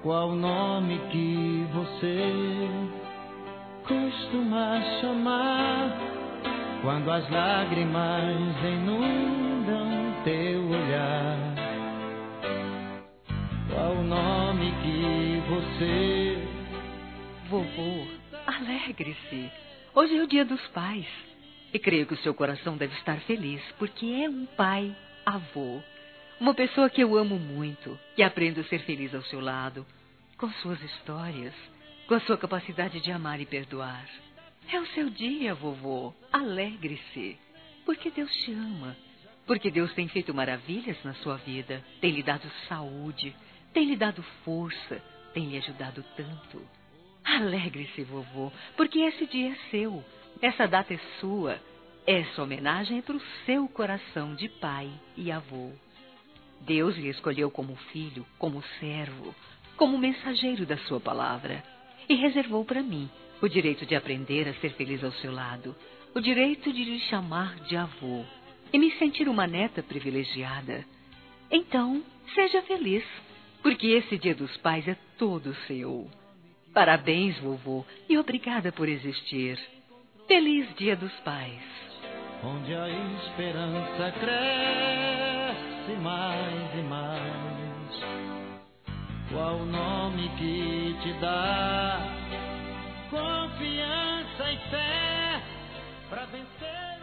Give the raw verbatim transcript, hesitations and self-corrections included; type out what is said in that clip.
Qual o nome que você costuma chamar quando as lágrimas inundam teu olhar? Qual o nome que você... Vovô, alegre-se. Hoje é o dia dos pais. E creio que o seu coração deve estar feliz, porque é um pai, avô. Uma pessoa que eu amo muito, que aprendo a ser feliz ao seu lado, com suas histórias, com a sua capacidade de amar e perdoar. É o seu dia, vovô. Alegre-se, porque Deus te ama. Porque Deus tem feito maravilhas na sua vida, tem lhe dado saúde, tem lhe dado força, tem lhe ajudado tanto. Alegre-se, vovô, porque esse dia é seu, essa data é sua. Essa homenagem é para o seu coração de pai e avô. Deus lhe escolheu como filho, como servo, como mensageiro da sua palavra, e reservou para mim o direito de aprender a ser feliz ao seu lado, o direito de lhe chamar de avô e me sentir uma neta privilegiada. Então, seja feliz, porque esse Dia dos Pais é todo seu. Parabéns, vovô, e obrigada por existir. Feliz Dia dos Pais. Onde a esperança cresce mais e mais. Qual o nome que te dá confiança e fé para vencer?